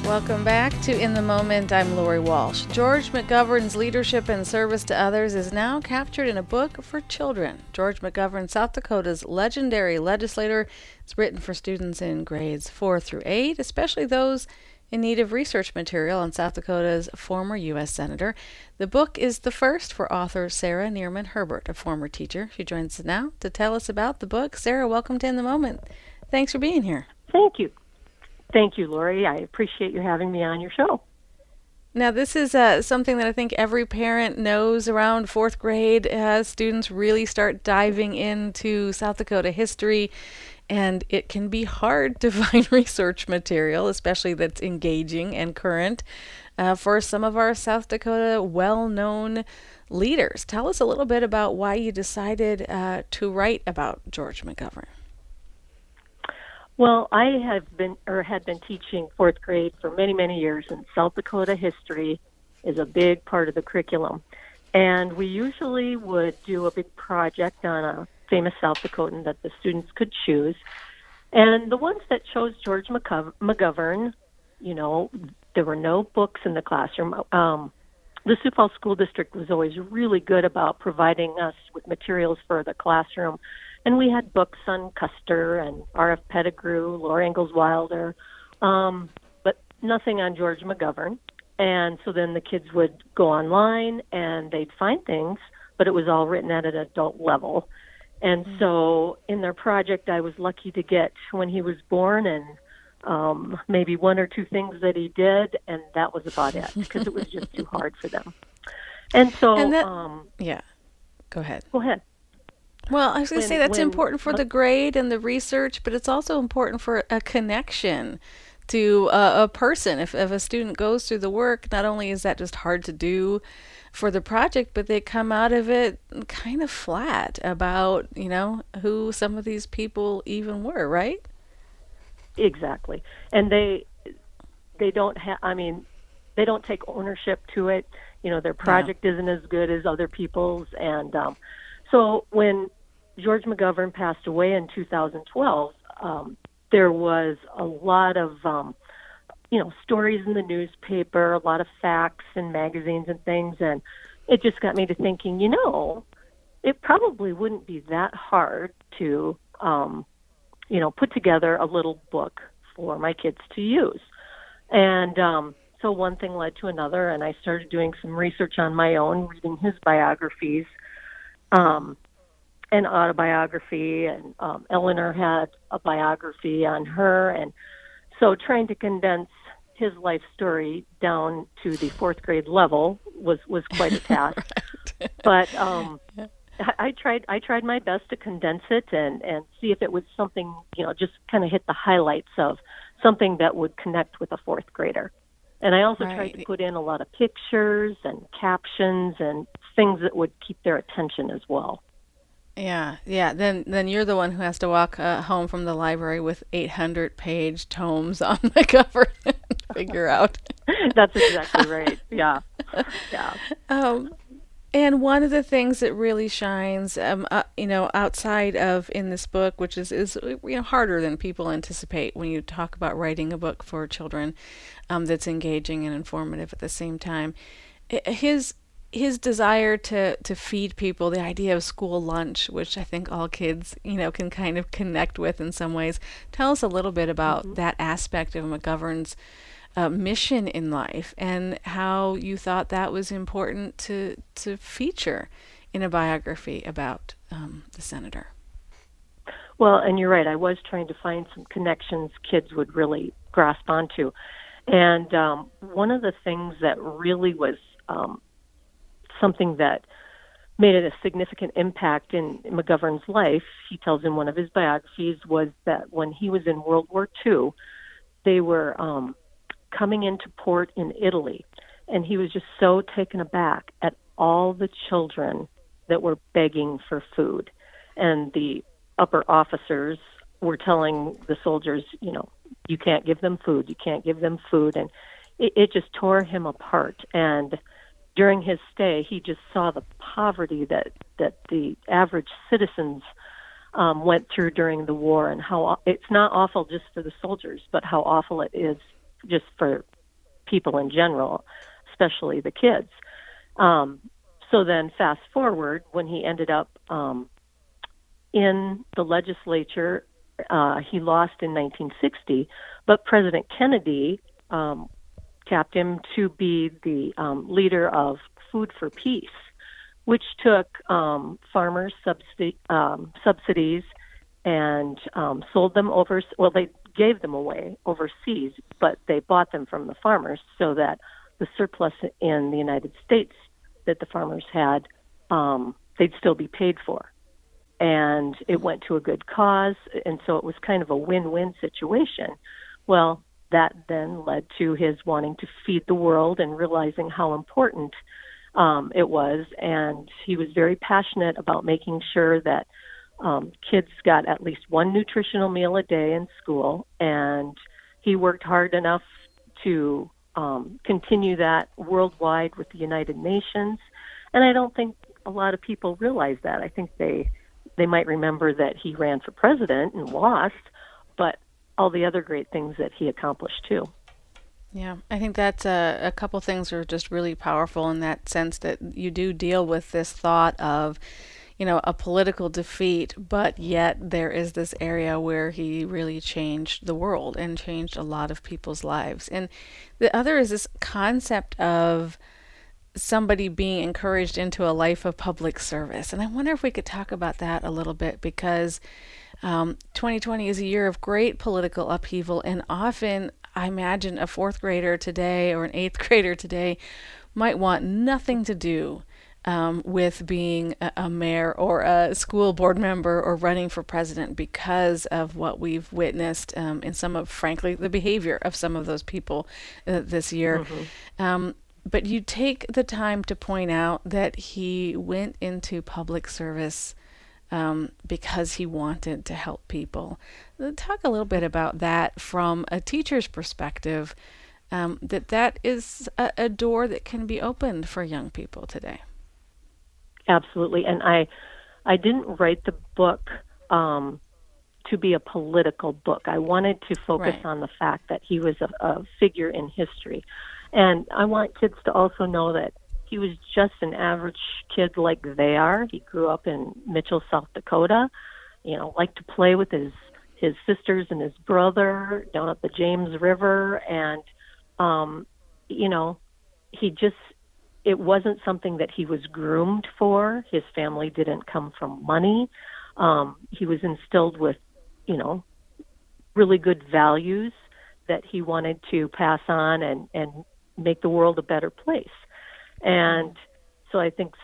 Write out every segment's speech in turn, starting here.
Welcome back to In the Moment. I'm Lori Walsh. George McGovern's leadership and service to others is now captured in a book for children. George McGovern, South Dakota's legendary legislator, is written for students in grades 4 through 8, especially those in need of research material on South Dakota's former U.S. Senator. The book is the first for author Sarah Neerman Herbert, a former teacher. She joins us now to tell us about the book. Sarah, welcome to In the Moment. Thanks for being here. Thank you. Thank you, Lori. I appreciate you having me on your show. Now, this is something that I think every parent knows around fourth grade. Students really start diving into South Dakota history, and it can be hard to find research material, especially that's engaging and current, for some of our South Dakota well-known leaders. Tell us a little bit about why you decided to write about George McGovern. Well, I had been teaching fourth grade for many, many years, and South Dakota history is a big part of the curriculum. And we usually would do a big project on a famous South Dakotan that the students could choose. And the ones that chose George McGovern, you know, there were no books in the classroom. The Sioux Falls School District was always really good about providing us with materials for the classroom. And we had books on Custer and R.F. Pettigrew, Laura Ingalls Wilder, but nothing on George McGovern. And so then the kids would go online and they'd find things, but it was all written at an adult level. And so in their project, I was lucky to get when he was born and maybe one or two things that he did, and that was about it because it was just too hard for them. And so, yeah, go ahead. Go ahead. Well, I was going to say that's important for the grade and the research, but it's also important for a connection to a person. If a student goes through the work, not only is that just hard to do for the project, but they come out of it kind of flat about, you know, who some of these people even were, right? Exactly. And they don't they don't take ownership to it. You know, their project isn't as good as other people's. And so when George McGovern passed away in 2012, there was a lot of, stories in the newspaper, a lot of facts in magazines and things. And it just got me to thinking, you know, it probably wouldn't be that hard to, put together a little book for my kids to use. And so one thing led to another, and I started doing some research on my own, reading his biographies, an autobiography, and Eleanor had a biography on her, and so trying to condense his life story down to the fourth grade level was quite a task. Right. But I tried my best to condense it and see if it was something, just kind of hit the highlights of something that would connect with a fourth grader. And I also tried to put in a lot of pictures and captions and things that would keep their attention as well. Yeah. Then you're the one who has to walk home from the library with 800-page tomes on the cover and figure out. That's exactly right. Yeah. And one of the things that really shines, outside of in this book, which is harder than people anticipate when you talk about writing a book for children, that's engaging and informative at the same time, his desire to feed people, the idea of school lunch, which I think all kids, can kind of connect with in some ways. Tell us a little bit about that aspect of McGovern's mission in life and how you thought that was important to feature in a biography about the senator. Well, and you're right. I was trying to find some connections kids would really grasp onto. And one of the things that really was something that made it a significant impact in McGovern's life, he tells in one of his biographies, was that when he was in World War II, they were coming into port in Italy, and he was just so taken aback at all the children that were begging for food. And the upper officers were telling the soldiers, you can't give them food, you can't give them food. And it just tore him apart. And during his stay, he just saw the poverty that the average citizens went through during the war, and how it's not awful just for the soldiers, but how awful it is just for people in general, especially the kids. So then fast forward, when he ended up in the legislature, he lost in 1960, but President Kennedy tapped him to be the leader of Food for Peace, which took farmers' subsidies and sold them over. Well, they gave them away overseas, but they bought them from the farmers so that the surplus in the United States that the farmers had, they'd still be paid for. And it went to a good cause, and so it was kind of a win-win situation. Well, that then led to his wanting to feed the world and realizing how important it was, and he was very passionate about making sure that kids got at least one nutritional meal a day in school, and he worked hard enough to continue that worldwide with the United Nations. And I don't think a lot of people realize that. I think they might remember that he ran for president and lost, but all the other great things that he accomplished too. Yeah, I think that's a couple things are just really powerful in that sense that you do deal with this thought of, a political defeat, but yet there is this area where he really changed the world and changed a lot of people's lives. And the other is this concept of somebody being encouraged into a life of public service. And I wonder if we could talk about that a little bit, because 2020 is a year of great political upheaval, and often I imagine a fourth grader today or an eighth grader today might want nothing to do with being a mayor or a school board member or running for president because of what we've witnessed in some of, frankly, the behavior of some of those people this year. Mm-hmm. But you take the time to point out that he went into public service because he wanted to help people. Talk a little bit about that from a teacher's perspective, that is a door that can be opened for young people today. Absolutely. And I didn't write the book to be a political book. I wanted to focus on the fact that he was a figure in history. And I want kids to also know that he was just an average kid like they are. He grew up in Mitchell, South Dakota, liked to play with his sisters and his brother down at the James River. And, it wasn't something that he was groomed for. His family didn't come from money. He was instilled with, really good values that he wanted to pass on and make the world a better place. And so I think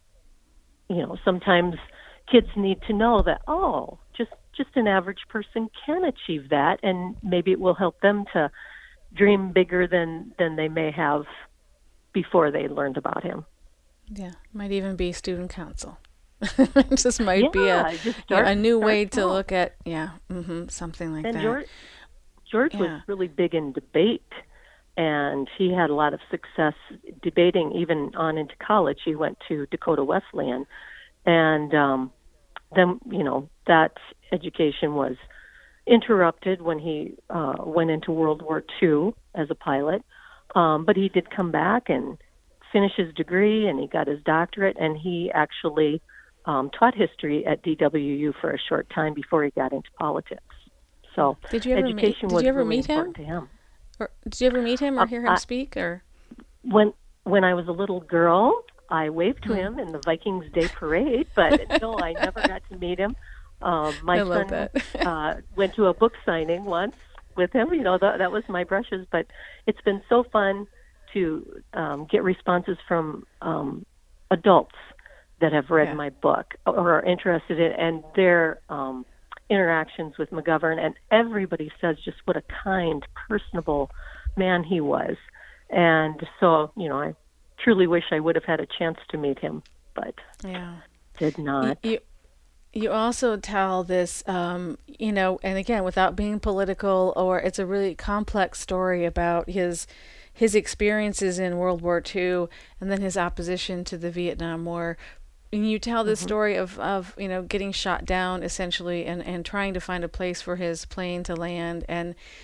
sometimes kids need to know that, just an average person can achieve that, and maybe it will help them to dream bigger than they may have before they learned about him. Yeah, might even be student council. It just might be a new way to look at, something like that. George was really big in debate, and he had a lot of success debating even on into college. He went to Dakota Wesleyan, and then, that education was interrupted when he went into World War II as a pilot. But he did come back and finish his degree, and he got his doctorate, and he actually taught history at DWU for a short time before he got into politics. So education was really important to him. Or did you ever meet him or hear him speak? Or when I was a little girl, I waved to him in the Vikings Day Parade, but no, I never got to meet him. My son went to a book signing once with him. That was my brushes, but it's been so fun to get responses from adults that have read my book or are interested in, and their interactions with McGovern, and everybody says just what a kind, personable man he was. And so, I truly wish I would have had a chance to meet him, but did not. You also tell this, and again, without being political, or it's a really complex story about his experiences in World War II and then his opposition to the Vietnam War. And you tell this story of getting shot down essentially and trying to find a place for his plane to land. And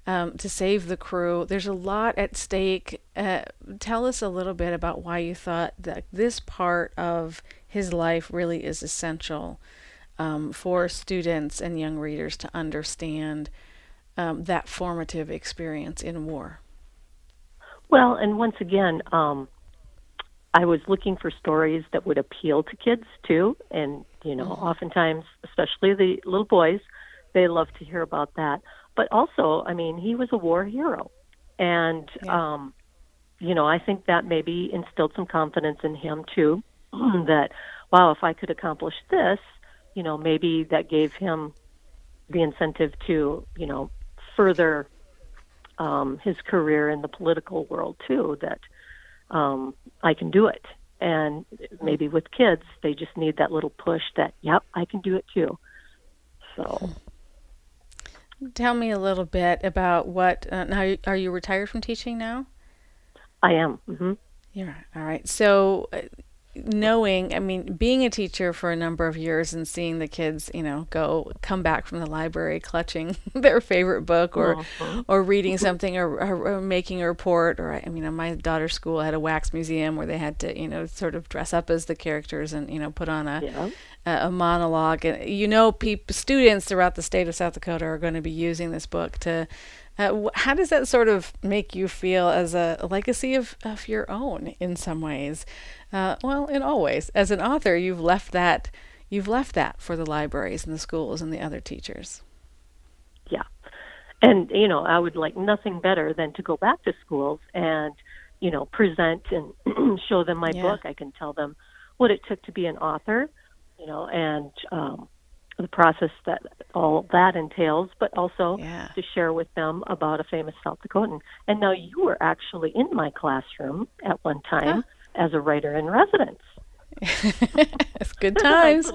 to save the crew. There's a lot at stake. Tell us a little bit about why you thought that this part of his life really is essential for students and young readers to understand that formative experience in war. Well, and once again, I was looking for stories that would appeal to kids too, and oftentimes, especially the little boys, they love to hear about that. But also, I mean, he was a war hero, and I think that maybe instilled some confidence in him too. That, wow, if I could accomplish this, maybe that gave him the incentive to, further his career in the political world too. That I can do it, and maybe with kids, they just need that little push that, yep, I can do it too. So. Tell me a little bit about what. Now, are you retired from teaching now? I am. Mm-hmm. Yeah. All right. So, being a teacher for a number of years and seeing the kids, come back from the library clutching their favorite book or reading something or making a report, or my daughter's school had a wax museum where they had to, sort of dress up as the characters and, put on a monologue. And, students throughout the state of South Dakota are going to be using this book to. How does that sort of make you feel as a legacy of your own in some ways? In all ways. As an author, you've left that for the libraries and the schools and the other teachers. Yeah. And, I would like nothing better than to go back to schools and, present and show them my book. I can tell them what it took to be an author, and the process that all that entails, but also to share with them about a famous South Dakotan. And now you were actually in my classroom at one time as a writer in residence. It's good times.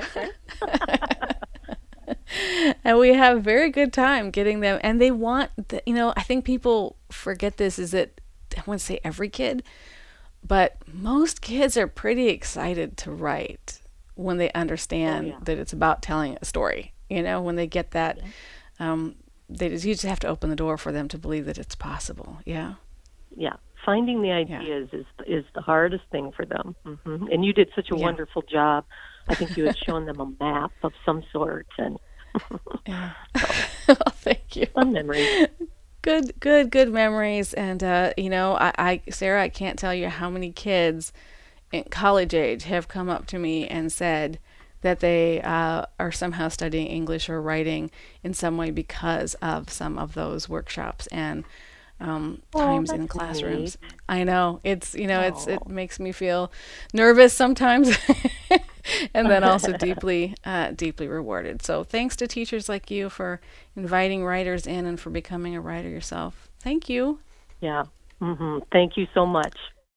And we have very good time getting them. And they want, I think people forget this, is that, I wouldn't say every kid, but most kids are pretty excited to write when they understand that it's about telling a story. When they get that, you just have to open the door for them to believe that it's possible. Yeah. Yeah. Finding the ideas is the hardest thing for them. Mm-hmm. And you did such a wonderful job. I think you had shown them a map of some sort. And well, thank you. Fun memories. Good memories. And, Sarah, I can't tell you how many kids in college age have come up to me and said that they are somehow studying English or writing in some way because of some of those workshops and times in classrooms. Neat. I know it's it makes me feel nervous sometimes, and then also deeply rewarded. So thanks to teachers like you for inviting writers in and for becoming a writer yourself. Thank you. Yeah. Mm-hmm. Thank you so much.